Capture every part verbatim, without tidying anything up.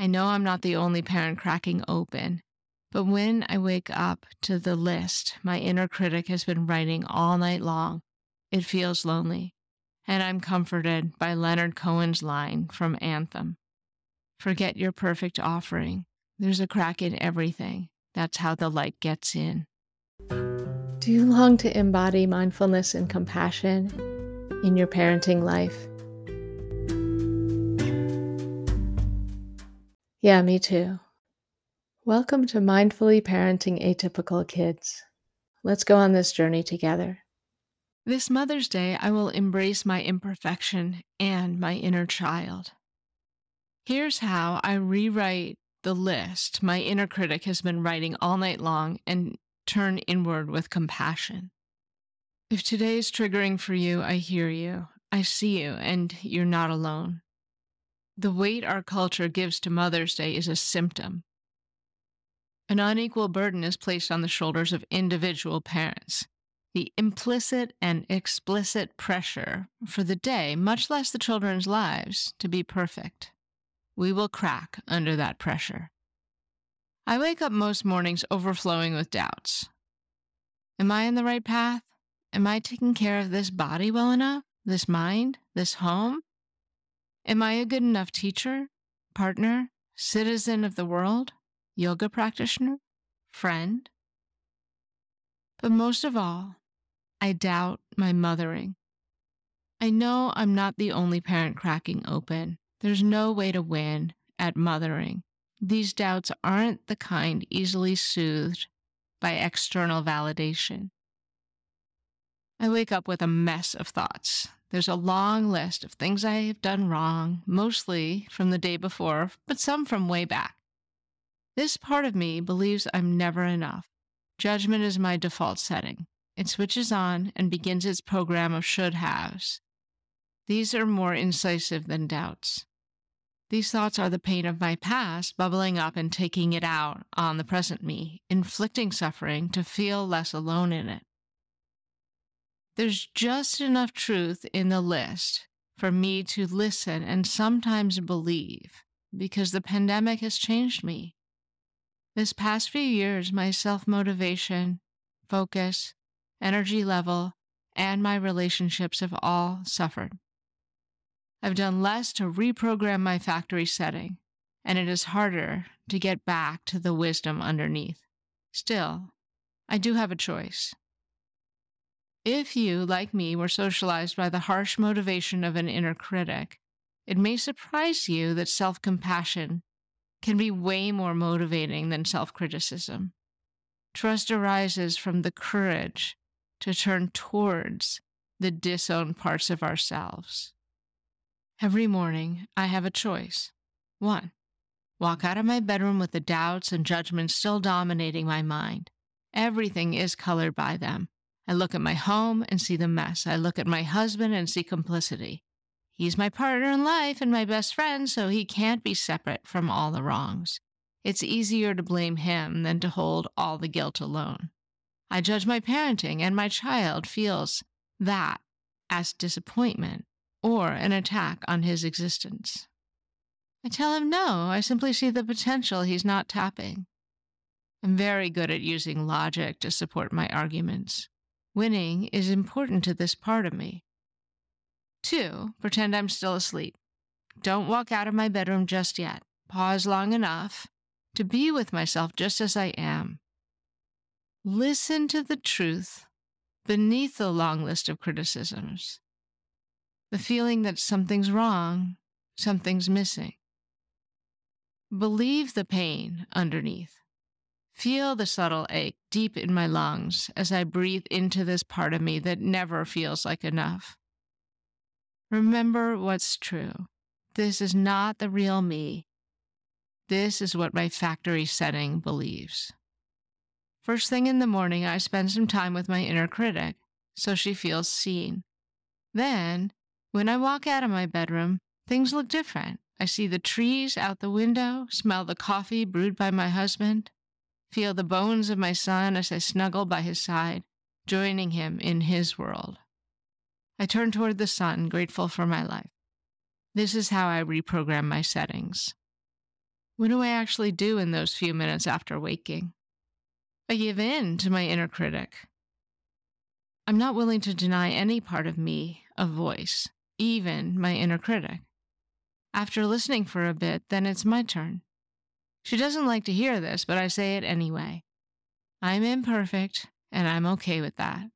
I know I'm not the only parent cracking open, but when I wake up to the list my inner critic has been writing all night long, it feels lonely, and I'm comforted by Leonard Cohen's line from Anthem. Forget your perfect offering. There's a crack in everything. That's how the light gets in. Do you long to embody mindfulness and compassion in your parenting life? Yeah, me too. Welcome to Mindfully Parenting Atypical Kids. Let's go on this journey together. This Mother's Day, I will embrace my imperfection and my inner child. Here's how I rewrite the list my inner critic has been writing all night long and turn inward with compassion. If today is triggering for you, I hear you, I see you, and you're not alone. The weight our culture gives to Mother's Day is a symptom. An unequal burden is placed on the shoulders of individual parents. The implicit and explicit pressure for the day, much less the children's lives, to be perfect. We will crack under that pressure. I wake up most mornings overflowing with doubts. Am I in the right path? Am I taking care of this body well enough? This mind? This home? Am I a good enough teacher, partner, citizen of the world, yoga practitioner, friend? But most of all, I doubt my mothering. I know I'm not the only parent cracking open. There's no way to win at mothering. These doubts aren't the kind easily soothed by external validation. I wake up with a mess of thoughts. There's a long list of things I have done wrong, mostly from the day before, but some from way back. This part of me believes I'm never enough. Judgment is my default setting. It switches on and begins its program of should-haves. These are more incisive than doubts. These thoughts are the pain of my past bubbling up and taking it out on the present me, inflicting suffering to feel less alone in it. There's just enough truth in the list for me to listen and sometimes believe, because the pandemic has changed me. This past few years, my self-motivation, focus, energy level, and my relationships have all suffered. I've done less to reprogram my factory setting, and it is harder to get back to the wisdom underneath. Still, I do have a choice. If you, like me, were socialized by the harsh motivation of an inner critic, it may surprise you that self-compassion can be way more motivating than self-criticism. Trust arises from the courage to turn towards the disowned parts of ourselves. Every morning, I have a choice. One, walk out of my bedroom with the doubts and judgments still dominating my mind. Everything is colored by them. I look at my home and see the mess. I look at my husband and see complicity. He's my partner in life and my best friend, so he can't be separate from all the wrongs. It's easier to blame him than to hold all the guilt alone. I judge my parenting, and my child feels that as disappointment or an attack on his existence. I tell him no, I simply see the potential he's not tapping. I'm very good at using logic to support my arguments. Winning is important to this part of me. Two, pretend I'm still asleep. Don't walk out of my bedroom just yet. Pause long enough to be with myself just as I am. Listen to the truth beneath the long list of criticisms. The feeling that something's wrong, something's missing. Believe the pain underneath. Feel the subtle ache deep in my lungs as I breathe into this part of me that never feels like enough. Remember what's true. This is not the real me. This is what my factory setting believes. First thing in the morning, I spend some time with my inner critic, so she feels seen. Then, when I walk out of my bedroom, things look different. I see the trees out the window, smell the coffee brewed by my husband, feel the bones of my son as I snuggle by his side, joining him in his world. I turn toward the sun, grateful for my life. This is how I reprogram my settings. What do I actually do in those few minutes after waking? I give in to my inner critic. I'm not willing to deny any part of me a voice, even my inner critic. After listening for a bit, then it's my turn. She doesn't like to hear this, but I say it anyway. I'm imperfect, and I'm okay with that.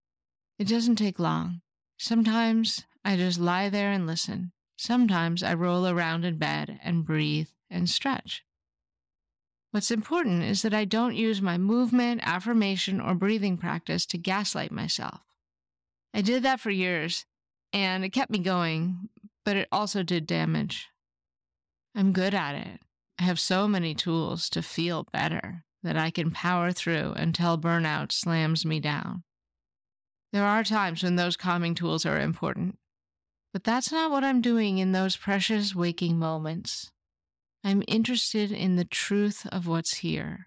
It doesn't take long. Sometimes I just lie there and listen. Sometimes I roll around in bed and breathe and stretch. What's important is that I don't use my movement, affirmation, or breathing practice to gaslight myself. I did that for years, and it kept me going, but it also did damage. I'm good at it. I have so many tools to feel better that I can power through until burnout slams me down. There are times when those calming tools are important, but that's not what I'm doing in those precious waking moments. I'm interested in the truth of what's here.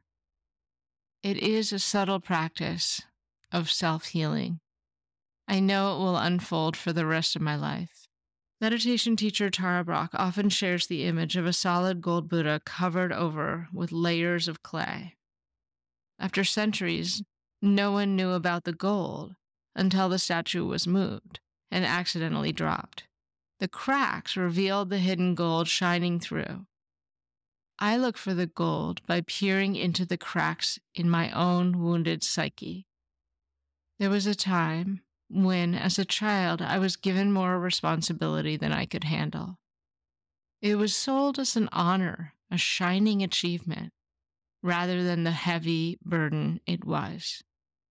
It is a subtle practice of self-healing. I know it will unfold for the rest of my life. Meditation teacher Tara Brach often shares the image of a solid gold Buddha covered over with layers of clay. After centuries, no one knew about the gold until the statue was moved and accidentally dropped. The cracks revealed the hidden gold shining through. I look for the gold by peering into the cracks in my own wounded psyche. There was a time when, as a child, I was given more responsibility than I could handle. It was sold as an honor, a shining achievement, rather than the heavy burden it was.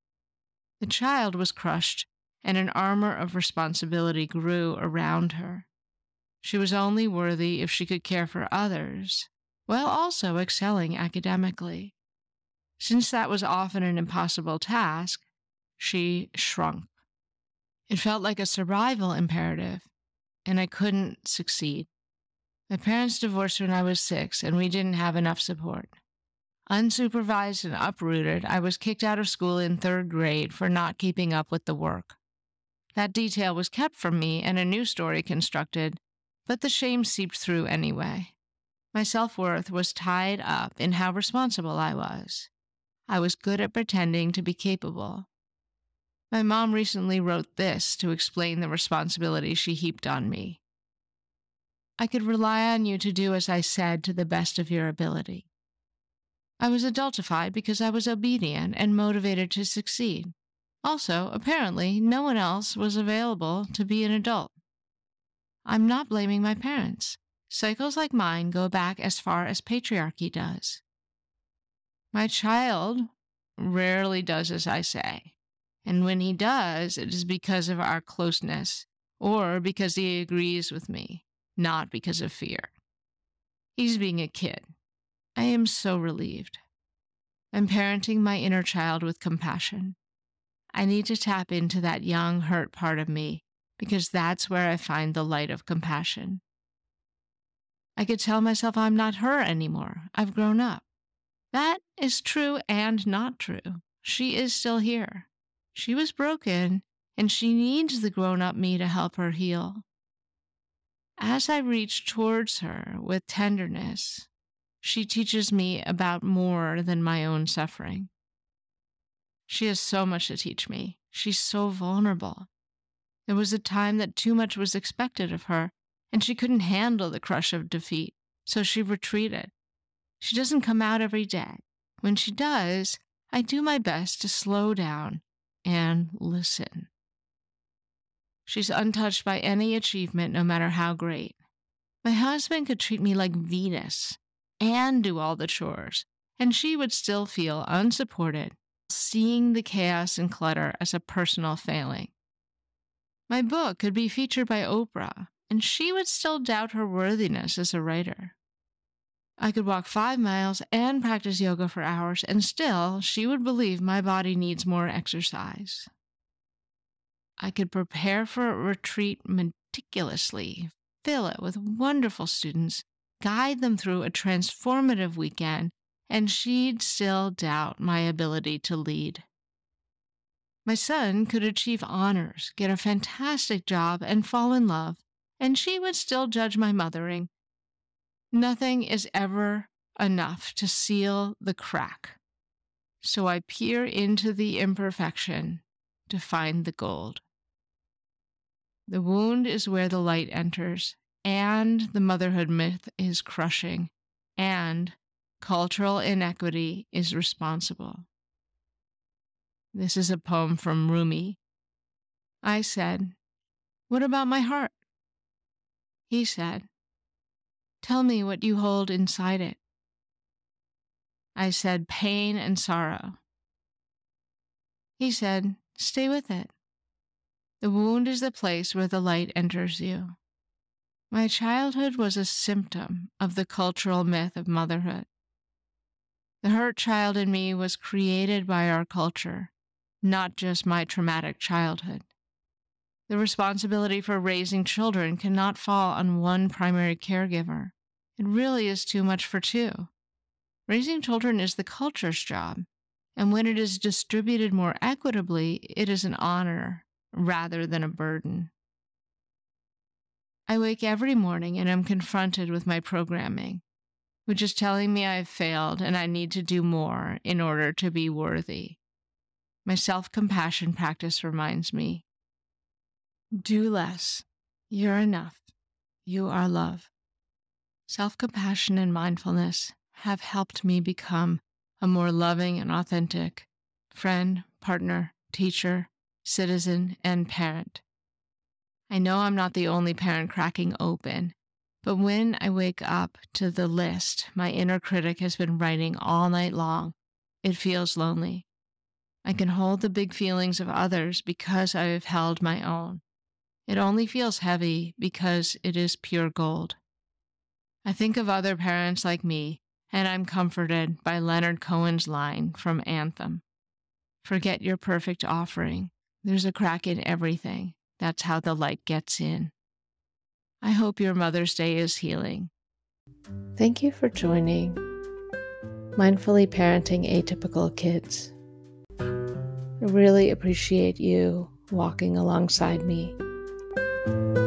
The child was crushed, and an armor of responsibility grew around her. She was only worthy if she could care for others, while also excelling academically. Since that was often an impossible task, she shrunk. It felt like a survival imperative, and I couldn't succeed. My parents divorced when I was six, and we didn't have enough support. Unsupervised and uprooted, I was kicked out of school in third grade for not keeping up with the work. That detail was kept from me and a new story constructed, but the shame seeped through anyway. My self-worth was tied up in how responsible I was. I was good at pretending to be capable. My mom recently wrote this to explain the responsibility she heaped on me. I could rely on you to do as I said to the best of your ability. I was adultified because I was obedient and motivated to succeed. Also, apparently, no one else was available to be an adult. I'm not blaming my parents. Cycles like mine go back as far as patriarchy does. My child rarely does as I say, and when he does, it is because of our closeness, or because he agrees with me, not because of fear. He's being a kid. I am so relieved. I'm parenting my inner child with compassion. I need to tap into that young, hurt part of me, because that's where I find the light of compassion. I could tell myself I'm not her anymore. I've grown up. That is true and not true. She is still here. She was broken, and she needs the grown-up me to help her heal. As I reach towards her with tenderness, she teaches me about more than my own suffering. She has so much to teach me. She's so vulnerable. There was a time that too much was expected of her, and she couldn't handle the crush of defeat, so she retreated. She doesn't come out every day. When she does, I do my best to slow down and listen. She's untouched by any achievement, no matter how great. My husband could treat me like Venus and do all the chores, and she would still feel unsupported, seeing the chaos and clutter as a personal failing. My book could be featured by Oprah, and she would still doubt her worthiness as a writer. I could walk five miles and practice yoga for hours, and still she would believe my body needs more exercise. I could prepare for a retreat meticulously, fill it with wonderful students, guide them through a transformative weekend, and she'd still doubt my ability to lead. My son could achieve honors, get a fantastic job, and fall in love, and she would still judge my mothering. Nothing is ever enough to seal the crack, so I peer into the imperfection to find the gold. The wound is where the light enters, and the motherhood myth is crushing, and cultural inequity is responsible. This is a poem from Rumi. I said, "What about my heart?" He said, "Tell me what you hold inside it." I said, "Pain and sorrow." He said, "Stay with it. The wound is the place where the light enters you." My childhood was a symptom of the cultural myth of motherhood. The hurt child in me was created by our culture, not just my traumatic childhood. The responsibility for raising children cannot fall on one primary caregiver. It really is too much for two. Raising children is the culture's job, and when it is distributed more equitably, it is an honor rather than a burden. I wake every morning and am confronted with my programming, which is telling me I have failed and I need to do more in order to be worthy. My self-compassion practice reminds me, do less. You're enough. You are love. Self-compassion and mindfulness have helped me become a more loving and authentic friend, partner, teacher, citizen, and parent. I know I'm not the only parent cracking open, but when I wake up to the list my inner critic has been writing all night long, it feels lonely. I can hold the big feelings of others because I have held my own. It only feels heavy because it is pure gold. I think of other parents like me, and I'm comforted by Leonard Cohen's line from Anthem. Forget your perfect offering. There's a crack in everything. That's how the light gets in. I hope your Mother's Day is healing. Thank you for joining Mindfully Parenting Atypical Kids. I really appreciate you walking alongside me.